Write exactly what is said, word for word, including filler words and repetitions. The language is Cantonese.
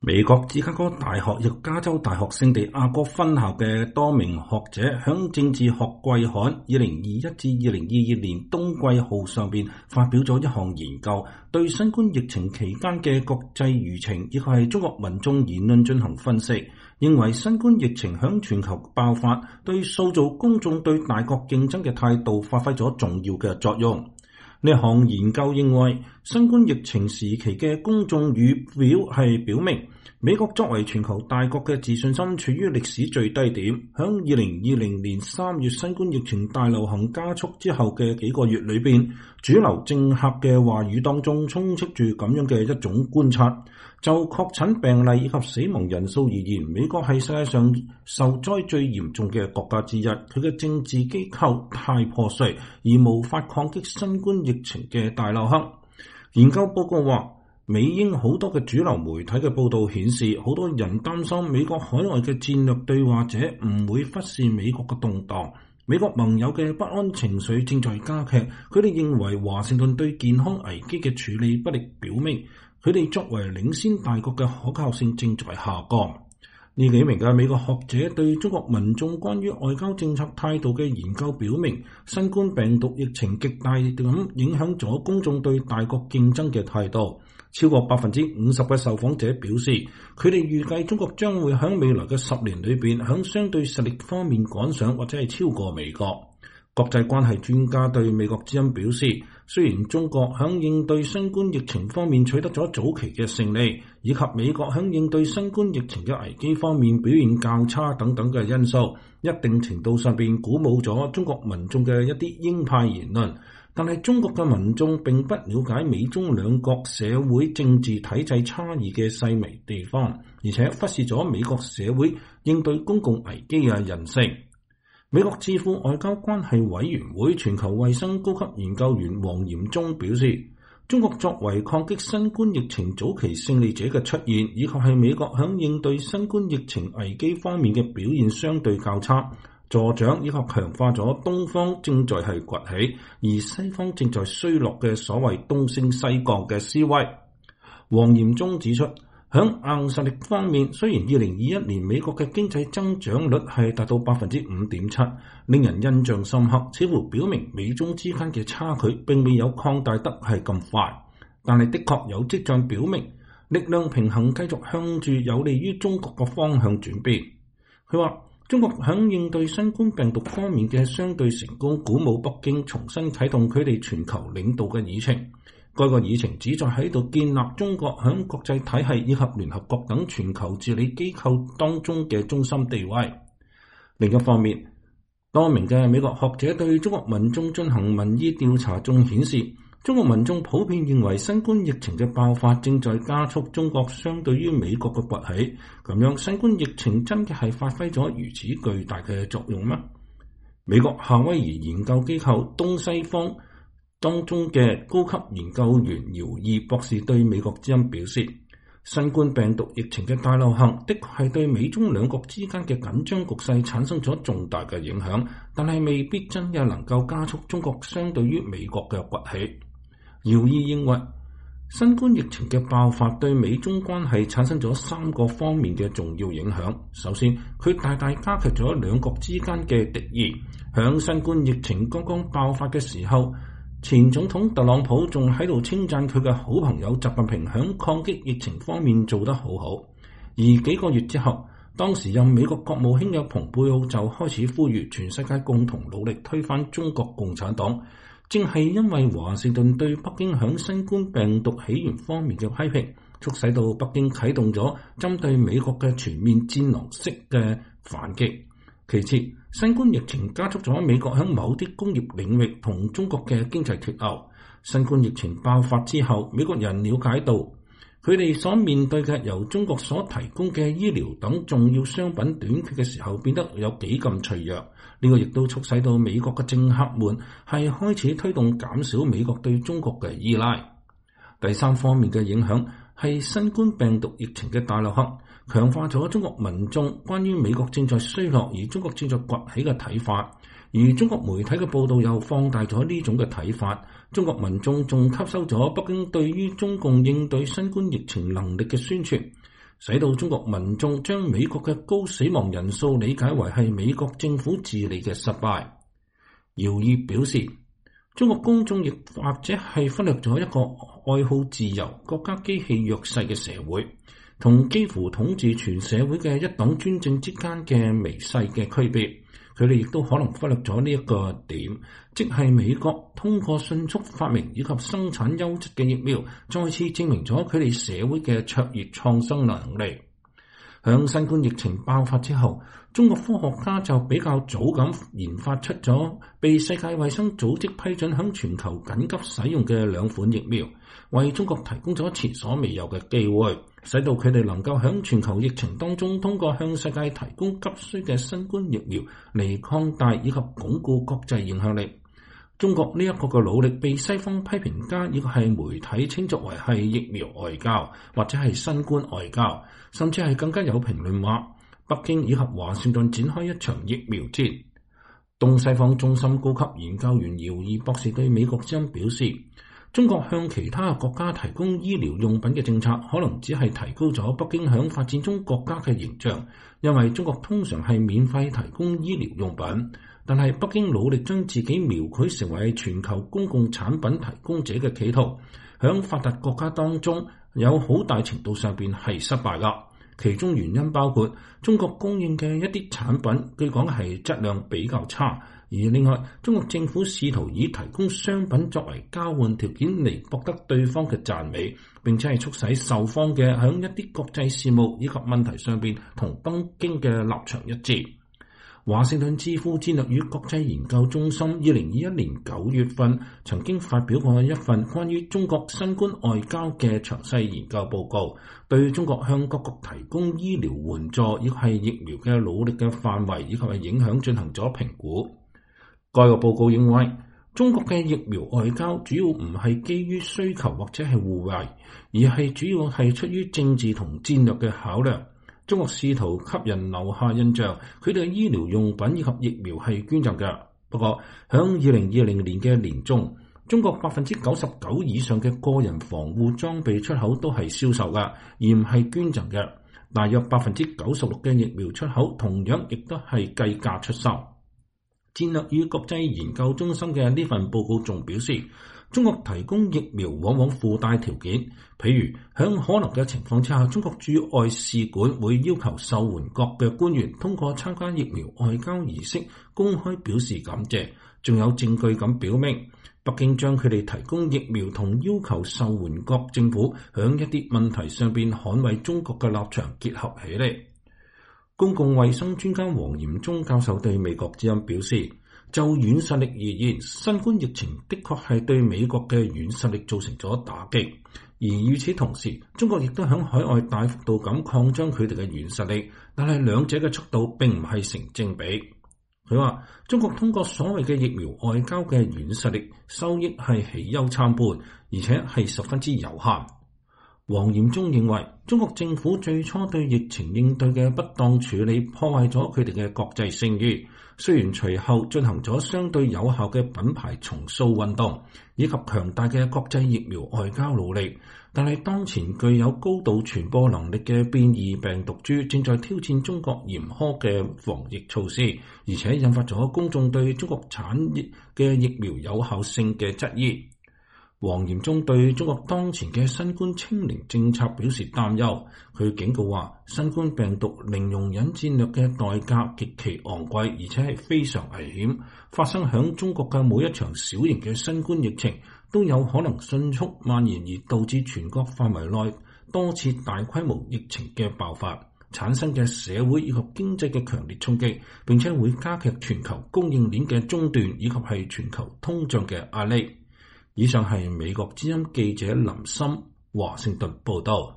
美國芝加哥大學亦加州大學聖地亞哥分校嘅多名學者響政治學季刊二零二一至二零二二年冬季號上邊發表咗一項研究，對新冠疫情期間嘅國際輿情以及係中國民眾言論進行分析，認為新冠疫情響全球爆發，對塑造公眾對大國競爭嘅態度發揮咗重要嘅作用。呢項研究認為，新冠疫情時期嘅公眾語表係表明，美國作為全球大國嘅自信心處於歷史最低點。響二零二零年三月新冠疫情大流行加速之後嘅幾個月裏邊，主流政客嘅話語當中充斥住咁樣嘅一種觀察。就確診病例以及死亡人數而言，美國係世界上受災最嚴重嘅國家之一。佢嘅政治機構太破碎，而無法抗擊新冠疫情嘅大流行。研究報告話，美英好多嘅主流媒體嘅報道顯示，好多人擔心美國海外嘅戰略對話者唔會忽視美國嘅動盪。美國盟友嘅不安情緒正在加劇，佢哋認為華盛頓對健康危機嘅處理不力，表明佢哋作為領先大國嘅可靠性正在下降。呢幾名嘅美國學者對中國民眾關於外交政策態度嘅研究表明，新冠病毒疫情極大咁影響咗公眾對大國競爭嘅態度。超過百分之五十嘅受訪者表示，佢哋預計中國將會喺未來嘅十年裏邊，喺相對實力方面趕上或者係超過美國。國際關係專家對美國之音表示，雖然中國喺應對新冠疫情方面取得咗早期嘅勝利，以及美國喺應對新冠疫情嘅危機方面表現較差等等嘅因素，一定程度上邊鼓舞咗中國民眾嘅一啲鷹派言論。但係中國嘅民眾並不了解美中兩國社會政治體制差異嘅細微地方，而且忽視咗美國社會應對公共危機嘅人性。美國智庫外交關係委員會全球衛生高級研究員黃炎忠表示，中國作為抗擊新冠疫情早期勝利者嘅出現，以及係美國響應對新冠疫情危機方面嘅表現相對較差，助長以及強化咗東方正在係崛起，而西方正在衰落嘅所謂東升西降嘅思維。黃炎忠指出，響硬實力方面，雖然二零二一年美國嘅經濟增長率係達到百分之五點七，令人印象深刻，似乎表明美中之間嘅差距並未有擴大得係咁快。但係的確有跡象表明，力量平衡繼續向住有利於中國嘅方向轉變。佢話，中國響應對新冠病毒方面嘅相對成功，鼓舞北京重新啟動佢哋全球領導嘅議程。該個議程旨在喺度建立中國響國際體系以及聯合國等全球治理機構當中嘅中心地位。另一方面，多名嘅美國學者對中國民眾進行民意調查中顯示，中國民眾普遍認為新冠疫情嘅爆發正在加速中國相對於美國嘅崛起。咁樣，新冠疫情真嘅係發揮咗如此巨大嘅作用嗎？美國夏威夷研究機構東西方當中嘅高級研究員姚義博士對美國之音表示，新冠病毒疫情嘅大流行的確係對美中兩國之間嘅緊張局勢產生咗重大嘅影響，但係未必真嘅能夠加速中國相對於美國嘅崛起。姚義認為，新冠疫情嘅爆發對美中關係產生咗三個方面嘅重要影響。首先，佢大大加劇咗兩國之間嘅敵意。響新冠疫情剛剛爆發嘅時候，前總統特朗普仲喺度稱讚佢嘅好朋友習近平響抗擊疫情方面做得好好。而幾個月之後，當時任美國國務卿嘅蓬佩奧就開始呼籲全世界共同努力推翻中國共產黨。正係因為華盛頓對北京響新冠病毒起源方面嘅批評，促使到北京啟動咗針對美國嘅全面戰狼式嘅反擊。其次，新冠疫情加速咗美國響某啲工業領域同中國嘅經濟脫鈎。新冠疫情爆發之後，美國人了解到佢哋所面對嘅由中國所提供嘅醫療等重要商品短缺嘅時候，變得有幾咁脆弱。呢個亦都促使到美國嘅政客們係開始推動減少美國對中國嘅依賴。第三方面嘅影響係新冠病毒疫情嘅大流行，強化咗中國民眾關於美國正在衰落而中國正在崛起嘅睇法。而中國媒體嘅報道又放大咗呢種嘅睇法。中國民眾仲吸收咗北京對於中共應對新冠疫情能力嘅宣傳。 使到中國民眾將美國嘅高死亡人數理解為係美國政府治理嘅失敗。姚毅表示，中國公眾亦或者係忽略咗一個愛好自由、國家機器弱勢嘅社會，同幾乎統治全社會嘅一黨專政之間嘅微細嘅區別。佢哋亦都可能忽略咗呢一個點，即係美國通過迅速發明以及生產優質嘅疫苗，再次證明咗佢哋社會嘅卓越創新能力。響新冠疫情爆發之後，中國科學家就比較早咁研發出咗被世界衛生組織批准響全球緊急使用嘅兩款疫苗，為中國提供咗前所未有嘅機會，使到佢哋能夠響全球疫情當中通過向世界提供急需嘅新冠疫苗嚟擴大以及鞏固國際影響力。中國呢一個嘅努力被西方批評家亦係媒體稱作為係疫苗外交或者係新冠外交，甚至係更加有評論話北京以及華盛頓展開一場疫苗戰。東西方中心高級研究員姚毅博士對美國之音表示，中國向其他國家提供醫療用品嘅政策可能只係提高咗北京響發展中國家嘅形象，因為中國通常係免費提供醫療用品。但係北京努力將自己描繪成為全球公共產品提供者嘅企圖，響發達國家當中有好大程度上邊係失敗噶。其中原因包括中國供應嘅一啲產品據講係質量比較差，而另外中國政府試圖以提供商品作為交換條件嚟博得對方嘅讚美，並且係促使受方嘅響一啲國際事務以及問題上邊同北京嘅立場一致。華盛頓智庫戰略與國際研究中心二零二一年九月份曾經發表過一份關於中國新冠外交嘅詳細研究報告，對中國向各國提供醫療援助亦係疫苗嘅努力嘅範圍以及係影響進行咗評估。該個報告認為，中國嘅疫苗外交主要唔係基於需求或者係互惠，而係主要係出於政治同戰略嘅考量。中國試圖給人留下印象，佢哋嘅醫療用品以及疫苗係捐贈嘅。不過，響二零二零年嘅年中，中國百分之九十九以上嘅個人防護裝備出口都係銷售嘅，而唔係捐贈嘅。大約百分之九十六嘅疫苗出口同樣亦都係計價出售。戰略與國際研究中心嘅呢份報告仲表示，中國提供疫苗往往附帶條件，譬如響可能嘅情況之下，中國駐外使館會要求受援國嘅官員通過參加疫苗外交儀式公開表示感謝，仲有證據咁表明北京將佢哋提供疫苗同要求受援國政府響一啲問題上邊捍衛中國嘅立場結合起嚟。公共衛生專家王嚴忠教授對美國之音表示，就軟實力而言，新冠疫情的確係對美國嘅軟實力造成咗打擊，而與此同時，中國亦都響海外大幅度咁擴張佢哋嘅軟實力，但係兩者嘅速度並唔係成正比。佢話中國通過所謂嘅疫苗外交嘅軟實力，收益係喜憂參半，而且係十分之有限。王嚴忠認為，中國政府最初對疫情應對嘅不當處理，破壞咗佢哋嘅國際聲譽。雖然隨後進行咗相對有效嘅品牌重塑運動，以及強大嘅國際疫苗外交努力，但係當前具有高度傳播能力嘅變異病毒株正在挑戰中國嚴苛嘅防疫措施，而且引發咗公眾對中國產業嘅疫苗有效性嘅質疑。王嚴忠對中國當前嘅新冠清零政策表示擔憂，佢警告話，新冠病毒零容忍戰略嘅代價極其昂貴，而且係非常危險。發生響中國嘅每一場小型嘅新冠疫情，都有可能迅速蔓延，而導致全國範圍內多次大規模疫情嘅爆發，產生嘅社會以及經濟嘅強烈衝擊，並且會加劇全球供應鏈嘅中斷，以及係全球通脹嘅壓力。以上係美國之音記者林森華盛頓報道。